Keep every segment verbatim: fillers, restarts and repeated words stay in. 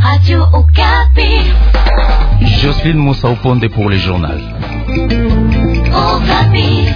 Radio Okapi. Jocelyne Moussa Oponde pour le journal. Okapi.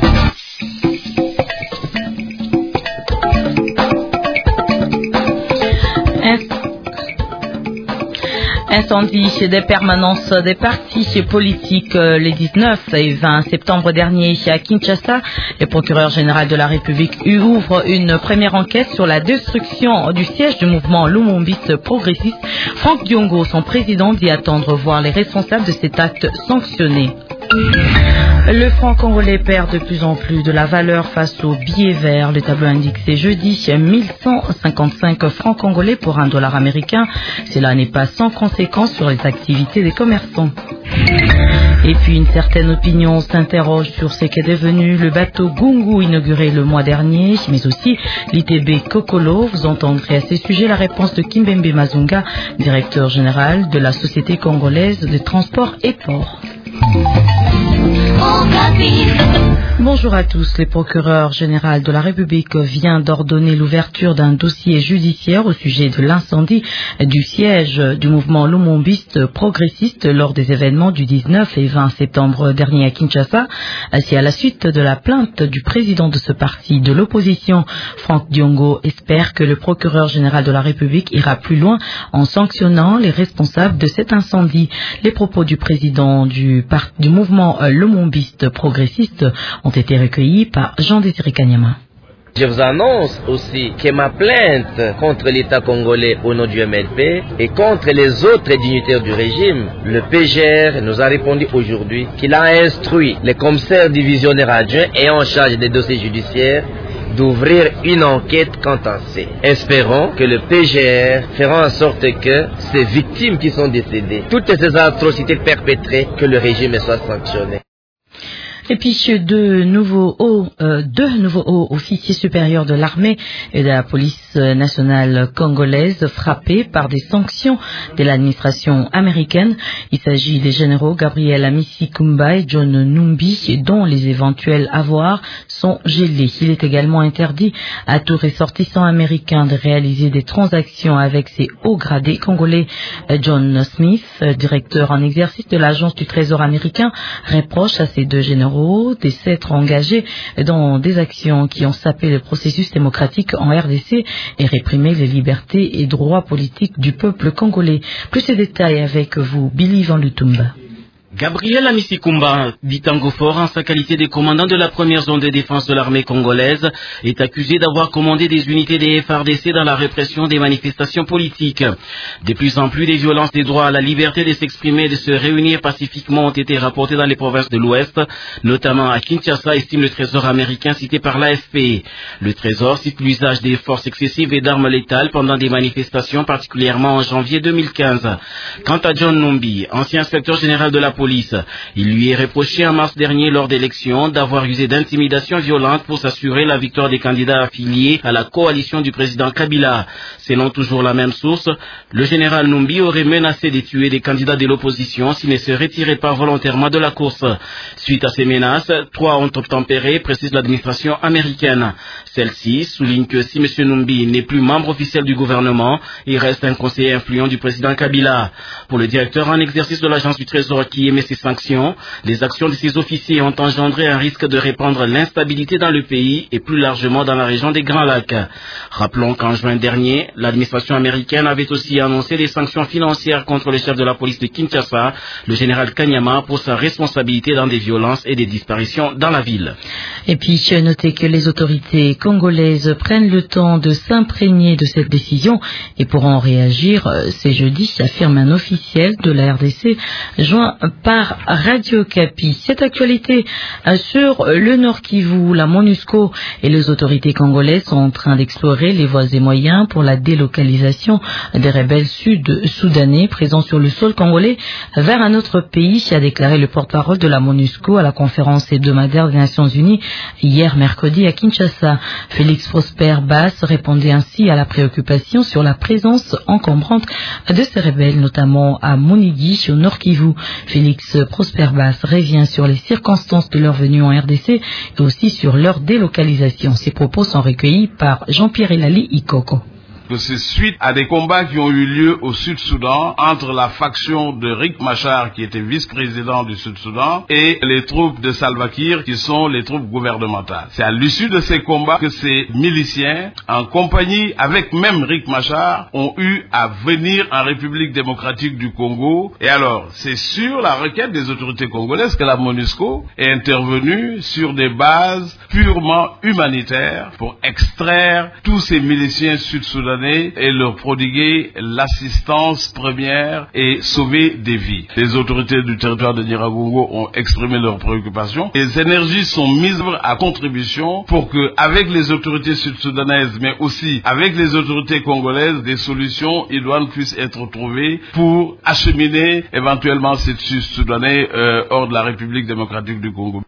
Incendie des permanences des partis politiques les dix-neuf et vingt septembre dernier à Kinshasa. Le procureur général de la République ouvre une première enquête sur la destruction du siège du mouvement lumumbiste progressiste. Franck Diongo, son président, dit attendre voir les responsables de cet acte sanctionnés. Le franc congolais perd de plus en plus de la valeur face au billet vert. Le tableau indique ce jeudi mille cent cinquante-cinq francs congolais pour un dollar américain. Cela n'est pas sans conséquence sur les activités des commerçants. Et puis une certaine opinion s'interroge sur ce qu'est devenu le bateau Gungu inauguré le mois dernier, mais aussi l'I T B Kokolo. Vous entendrez à ce sujet la réponse de Kimbembe Mazunga, directeur général de la Société congolaise de transport et ports. Bonjour à tous. Le procureur général de la République vient d'ordonner l'ouverture d'un dossier judiciaire au sujet de l'incendie du siège du mouvement lumumbiste progressiste lors des événements du dix-neuf et vingt septembre dernier à Kinshasa. C'est à la suite de la plainte du président de ce parti de l'opposition, Franck Diongo, espère que le procureur général de la République ira plus loin en sanctionnant les responsables de cet incendie. Les propos du président du, par, du mouvement lumumbiste progressiste ont été recueillis par Jean-Désiré Kanyama. Je vous annonce aussi que ma plainte contre l'État congolais au nom du M L P et contre les autres dignitaires du régime, le P G R nous a répondu aujourd'hui qu'il a instruit les commissaires divisionnaires adjoints et en charge des dossiers judiciaires d'ouvrir une enquête quant à ces. Espérons que le P G R fera en sorte que ces victimes qui sont décédées, toutes ces atrocités perpétrées, que le régime soit sanctionné. Et puis deux nouveaux hauts, euh, deux nouveaux hauts officiers supérieurs de l'armée et de la police nationale congolaise frappés par des sanctions de l'administration américaine. Il s'agit des généraux Gabriel Amisi-Kumba et John Numbi, dont les éventuels avoirs sont gelés. Il est également interdit à tout ressortissant américain de réaliser des transactions avec ces hauts gradés congolais. John Smith, directeur en exercice de l'agence du Trésor américain, reproche à ces deux généraux de s'être engagés dans des actions qui ont sapé le processus démocratique en R D C et réprimé les libertés et droits politiques du peuple congolais. Plus de détails avec vous, Billy Van Lutumba. Gabriel Amisi-Kumba, dit Tango Fort en sa qualité de commandant de la première zone de défense de l'armée congolaise, est accusé d'avoir commandé des unités des F R D C dans la répression des manifestations politiques. De plus en plus, des violences des droits à la liberté de s'exprimer et de se réunir pacifiquement ont été rapportées dans les provinces de l'Ouest, notamment à Kinshasa, estime le Trésor américain cité par l'A F P. Le Trésor cite l'usage des forces excessives et d'armes létales pendant des manifestations, particulièrement en janvier deux mille quinze. Quant à John Numbi, ancien inspecteur général de la police, il lui est reproché en mars dernier lors d'élections d'avoir usé d'intimidation violente pour s'assurer la victoire des candidats affiliés à la coalition du président Kabila. Selon toujours la même source, le général Numbi aurait menacé de tuer des candidats de l'opposition s'ils ne se retiraient pas volontairement de la course. Suite à ces menaces, trois ont obtempéré, précise l'administration américaine. Celle-ci souligne que si M. Numbi n'est plus membre officiel du gouvernement, il reste un conseiller influent du président Kabila. Pour le directeur en exercice de l'agence du Trésor qui émet ces sanctions, les actions de ces officiers ont engendré un risque de répandre l'instabilité dans le pays et plus largement dans la région des Grands Lacs. Rappelons qu'en juin dernier, l'administration américaine avait aussi annoncé des sanctions financières contre le chef de la police de Kinshasa, le général Kanyama, pour sa responsabilité dans des violences et des disparitions dans la ville. Et puis, notez que les autorités congolaises prennent le temps de s'imprégner de cette décision et pourront réagir ce jeudi, affirme un officiel de la R D C, joint par Radio Okapi. Cette actualité sur le Nord Kivu, la MONUSCO et les autorités congolaises sont en train d'explorer les voies et moyens pour la délocalisation des rebelles sud-soudanais présents sur le sol congolais vers un autre pays, a déclaré le porte-parole de la MONUSCO à la conférence hebdomadaire des Nations Unies hier mercredi à Kinshasa. Félix Prosper Bass répondait ainsi à la préoccupation sur la présence encombrante de ces rebelles, notamment à Monigi, au Nord Kivu. Félix Prosper Bass revient sur les circonstances de leur venue en R D C et aussi sur leur délocalisation. Ces propos sont recueillis par Jean-Pierre Elali Ikoko. que c'est suite à des combats qui ont eu lieu au Sud-Soudan entre la faction de Riek Machar, qui était vice-président du Sud-Soudan, et les troupes de Salva Kiir, qui sont les troupes gouvernementales. C'est à l'issue de ces combats que ces miliciens, en compagnie avec même Riek Machar, ont eu à venir en République démocratique du Congo. Et alors, c'est sur la requête des autorités congolaises que la MONUSCO est intervenue sur des bases purement humanitaires pour extraire tous ces miliciens sud-soudanais et leur prodiguer l'assistance première et sauver des vies. Les autorités du territoire de Nyiragongo ont exprimé leurs préoccupations. Les énergies sont mises à contribution pour que, avec les autorités sud-soudanaises, mais aussi avec les autorités congolaises, des solutions idoines puissent être trouvées pour acheminer éventuellement ces sud-soudanais euh, hors de la République démocratique du Congo.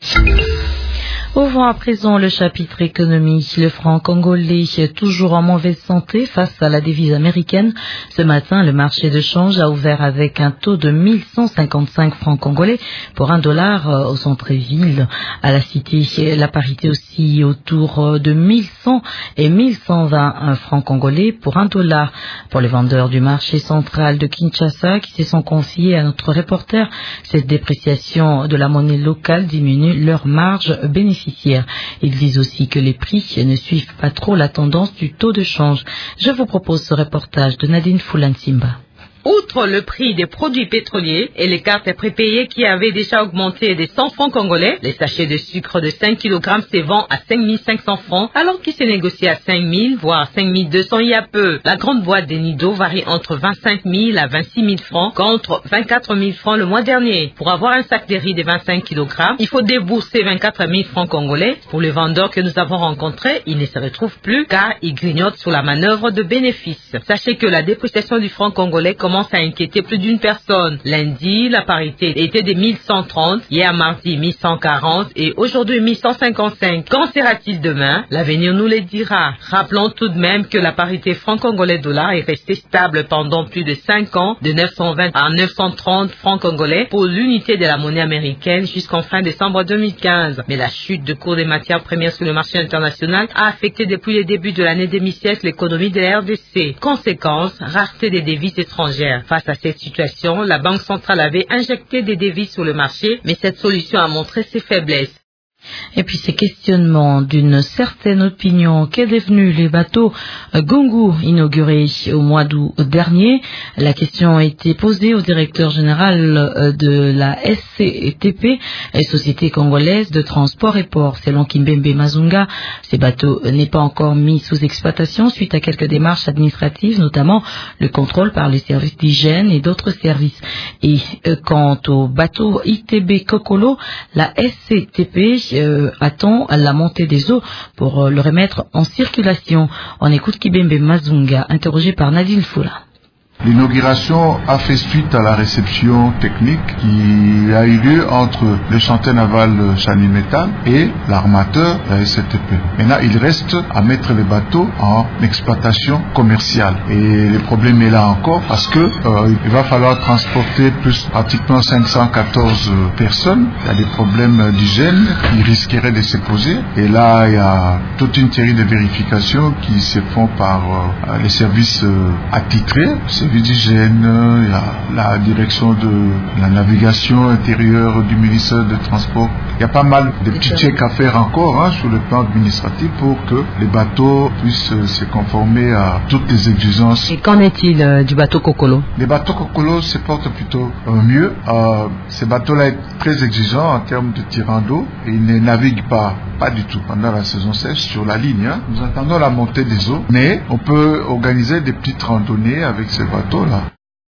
Ouvrons à présent le chapitre économie. Le franc congolais est toujours en mauvaise santé face à la devise américaine. Ce matin, le marché de change a ouvert avec un taux de mille cent cinquante-cinq francs congolais pour un dollar au centre-ville. À la cité, la parité aussi autour de mille cent et mille cent vingt francs congolais pour un dollar. Pour les vendeurs du marché central de Kinshasa qui se sont confiés à notre reporter, cette dépréciation de la monnaie locale diminue leur marge bénéficiaire. Ils disent aussi que les prix ne suivent pas trop la tendance du taux de change. Je vous propose ce reportage de Nadine Fulansimba. Outre le prix des produits pétroliers et les cartes prépayées qui avaient déjà augmenté des cent francs congolais, les sachets de sucre de cinq kilogrammes se vendent à cinq mille cinq cents francs, alors qu'ils se négocient à cinq mille, voire cinq mille deux cents il y a peu. La grande boîte des Nido varie entre vingt-cinq mille à vingt-six mille francs, contre vingt-quatre mille francs le mois dernier. Pour avoir un sac de riz de vingt-cinq kilogrammes, il faut débourser vingt-quatre mille francs congolais. Pour les vendeurs que nous avons rencontrés, ils ne se retrouvent plus car ils grignotent sous la manœuvre de bénéfices. Sachez que la dépréciation du franc congolais commence à inquiéter plus d'une personne. Lundi, la parité était de mille cent trente, hier mardi mille cent quarante et aujourd'hui mille cent cinquante-cinq. Qu'en sera-t-il demain? L'avenir nous le dira. Rappelons tout de même que la parité franc-congolais-dollar est restée stable pendant plus de cinq ans, de neuf cent vingt à neuf cent trente francs congolais pour l'unité de la monnaie américaine jusqu'en fin décembre deux mille quinze. Mais la chute de cours des matières premières sur le marché international a affecté depuis le début de l'année demi-siècle l'économie de la R D C. Conséquence, rareté des devises étrangères. Face à cette situation, la Banque centrale avait injecté des devises sur le marché, mais cette solution a montré ses faiblesses. Et puis ces questionnements d'une certaine opinion qu'est devenu les bateaux Gungu inaugurés au mois d'août dernier. La question a été posée au directeur général de la S C T P, Société congolaise de transport et port. Selon Kimbembe Mazunga, ces bateaux n'est pas encore mis sous exploitation suite à quelques démarches administratives, notamment le contrôle par les services d'hygiène et d'autres services. Et quant au bateau I T B Kokolo, la S C T P Euh, attend la montée des eaux pour euh, le remettre en circulation. On écoute Kibembe Mazunga, interrogé par Nadine Foula. L'inauguration a fait suite à la réception technique qui a eu lieu entre le chantier naval Chanimetal et l'armateur S C T P. Maintenant, il reste à mettre les bateaux en exploitation commerciale. Et le problème est là encore parce que euh, il va falloir transporter plus pratiquement cinq cent quatorze personnes. Il y a des problèmes d'hygiène qui risqueraient de se poser. Et là, il y a toute une série de vérifications qui se font par euh, les services euh, attitrés. D'hygiène, il y a la direction de la navigation intérieure du ministère des Transports. Il y a pas mal de petits checks à faire encore hein, sur le plan administratif pour que les bateaux puissent se conformer à toutes les exigences. Et qu'en est-il euh, du bateau Kokolo? Les bateaux Kokolo se portent plutôt euh, mieux. Euh, ces bateaux-là sont très exigeants en termes de tirant d'eau et ils ne naviguent pas, pas du tout pendant la saison sèche sur la ligne. Hein. Nous attendons la montée des eaux, mais on peut organiser des petites randonnées avec ces bateaux. Là.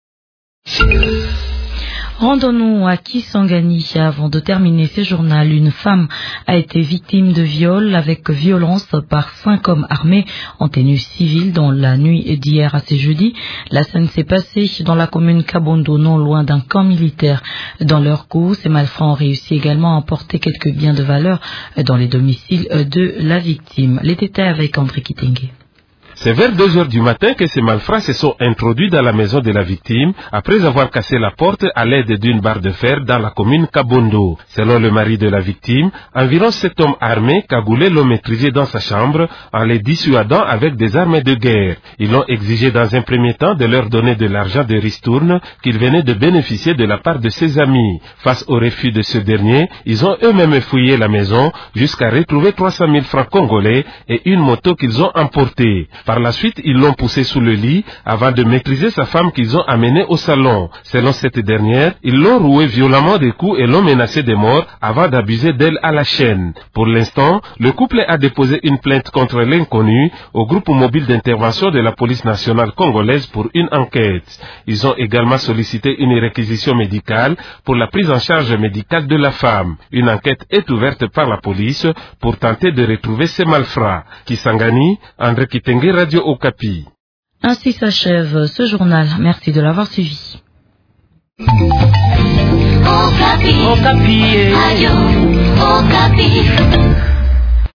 Rendons-nous à Kisangani. Avant de terminer ce journal, une femme a été victime de viol avec violence par cinq hommes armés en tenue civile dans la nuit d'hier à ce jeudi. La scène s'est passée dans la commune Kabondo, non loin d'un camp militaire. Dans leur coup, ces malfrats ont réussi également à emporter quelques biens de valeur dans les domiciles de la victime. Les détails avec André Kitenge. C'est vers deux heures du matin que ces malfrats se sont introduits dans la maison de la victime après avoir cassé la porte à l'aide d'une barre de fer dans la commune Kabondo. Selon le mari de la victime, environ sept hommes armés cagoulés l'ont maîtrisé dans sa chambre en les dissuadant avec des armes de guerre. Ils l'ont exigé dans un premier temps de leur donner de l'argent de ristourne qu'ils venaient de bénéficier de la part de ses amis. Face au refus de ce dernier, ils ont eux-mêmes fouillé la maison jusqu'à retrouver trois cent mille francs congolais et une moto qu'ils ont emportée. Par la suite, ils l'ont poussé sous le lit avant de maîtriser sa femme qu'ils ont amenée au salon. Selon cette dernière, ils l'ont roué violemment des coups et l'ont menacé de mort avant d'abuser d'elle à la chaîne. Pour l'instant, le couple a déposé une plainte contre l'inconnu au groupe mobile d'intervention de la police nationale congolaise pour une enquête. Ils ont également sollicité une réquisition médicale pour la prise en charge médicale de la femme. Une enquête est ouverte par la police pour tenter de retrouver ces malfrats. Kisangani, André Kitenge, Radio Okapi. Ainsi s'achève ce journal. Merci de l'avoir suivi. Okapi. Okapi. Radio Okapi.